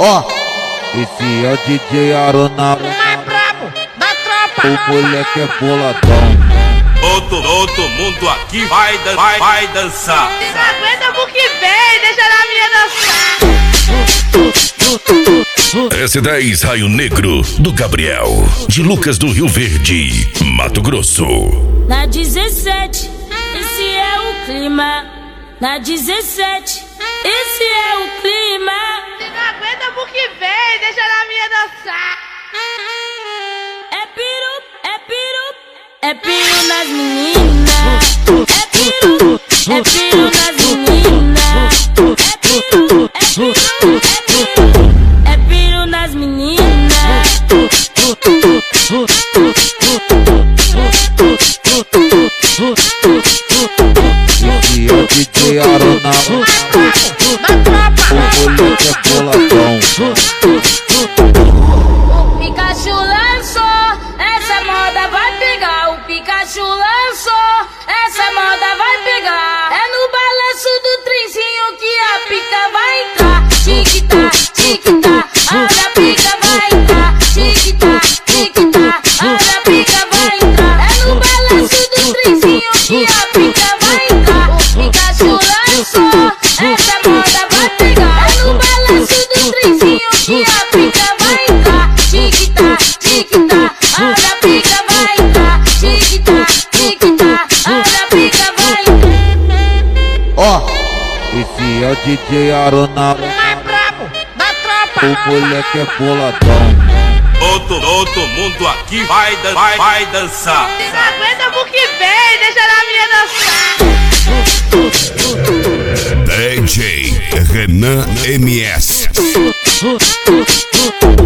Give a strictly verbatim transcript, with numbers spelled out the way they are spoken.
Ó, esse é o D J Arona, o mais brabo da tropa. o moleque é boladão. Todo, todo mundo aqui vai, dan vai, vai dançar. Se não aguenta pro que vem, deixa na minha dançar. S dez Raio Negro do Gabriel, de Lucas do Rio Verde, Mato Grosso. Na dezessete, esse é o clima. Na dezessete, esse é o clima. Se não aguenta pro que vem, deixa na minha dançar. É piru, é piru, é piru nas meninas. É piru, é piru nas meninas. É piru, é piru, é piru, é piru nas meninas. Esse é o D J Arona, o moleque é boladão. O Pikachu lançou, essa moda vai pegar. O Pikachu lançou, essa moda vai pegar. É no balanço do trenzinho que a pica vai entrar. Tic-tac, tic-tac, olha a pica vai entrar. Tic-tac, tic-tac, olha a pica vai entrar. É no balanço do trenzinho que a pica vai entrar. O Pikachu lançou, essa moda vai pegar. É no balanço do trenzinho que a pica vai entrar. Tic-tac, tic-tac, olha a pica vai entrar. Tic-tac, tic-tac, olha a pica vai entrar. Ó, esse é o D J Arona, O mais brabo da tropa. o moleque é boladão. Todo, todo mundo aqui vai, dan vai, vai dançar. Se não aguenta pro que vem, deixa na minha dançar. D J Renan M S.